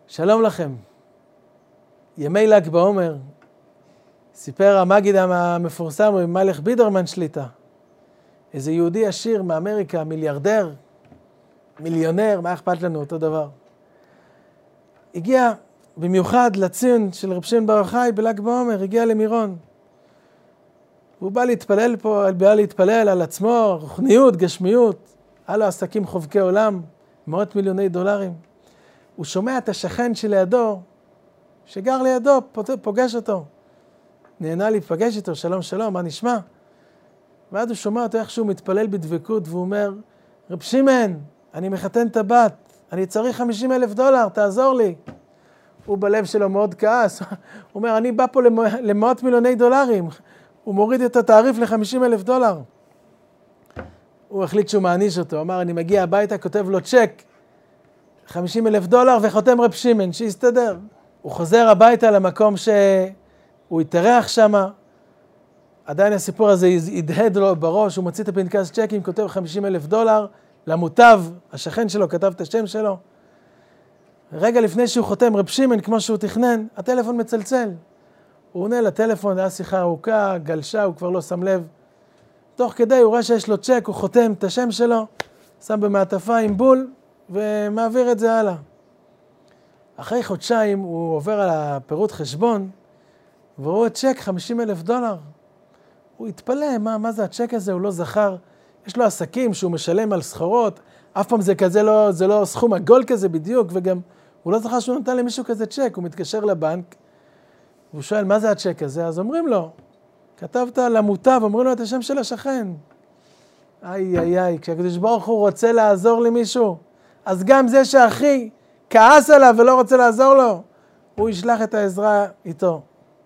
שלום לכם. ימי ל"ג בעומר, סיפר המגיד המפורסם רבי מלך בידרמן שליט"א, איזה יהודי עשיר מאמריקה, מיליארדר, מיליונר, מה אכפת לנו, אותו דבר. הגיע במיוחד לציון של רב שמעון בר יוחאי בל"ג בעומר, הגיע למירון. הוא בא להתפלל על עצמו, רוחניות, גשמיות, היה לו עסקים חובקי עולם, מאות מיליוני דולרים. הוא שומע את השכן שלידו, שגר לידו, פוגש אותו. נהנה להיפגש איתו, שלום שלום, מה נשמע? ואז הוא שומע אותו איך שהוא מתפלל בדבקות, והוא אומר, רב שמעון, אני מחתן את הבת, אני צריך $50,000, תעזור לי. הוא בלב שלו מאוד כעס, הוא אומר, אני בא פה למאות מיליוני דולרים, הוא מוריד את התעריף $50,000. הוא החליט שהוא מעניש אותו, אמר, אני מגיע הביתה, כותב לו צ'ק, $50,000 וחותם רב שמעון, שיסתדר. הוא חוזר הביתה למקום שהוא התארח שם, עדיין הסיפור הזה ידהד לו בראש, הוא מוציא את הפנקס צ'קים, כותב $50,000 למוטב, השכן שלו כתב את השם שלו. רגע לפני שהוא חותם רב שמעון, כמו שהוא תכנן, הטלפון מצלצל. הוא עונה לטלפון, היה שיחה ארוכה, גלשה, הוא כבר לא שם לב. תוך כדי הוא רואה שיש לו צ'ק, הוא חותם את השם שלו, שם במעטפה עם בול, ומעביר את זה הלאה. אחרי חודשיים הוא עובר על הפירוט חשבון, והוא רואה צ'ק $50,000. הוא התפלא, מה זה הצ'ק הזה? הוא לא זכר. יש לו עסקים שהוא משלם על סחורות, אף פעם זה לא סכום עגול כזה בדיוק, וגם הוא לא זכר שהוא נתן למישהו כזה צ'ק. הוא מתקשר לבנק, והוא שואל, מה זה הצ'ק הזה? אז אומרים לו, כתבת למוטב, אומרים לו את השם של השכן. איי, כשהקדוש ברוך הוא רוצה לעזור למישהו, אז גם זה שאחי כעס עליו ולא רוצה לעזור לו, הוא ישלח את העזרה איתו.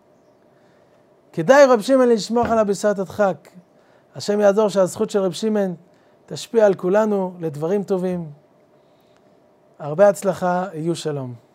כדאי רב שמעון לשמוח עליו בשעת הדחק. השם יעזור שהזכות של רב שמעון תשפיע על כולנו לדברים טובים. הרבה הצלחה, יהיו שלום.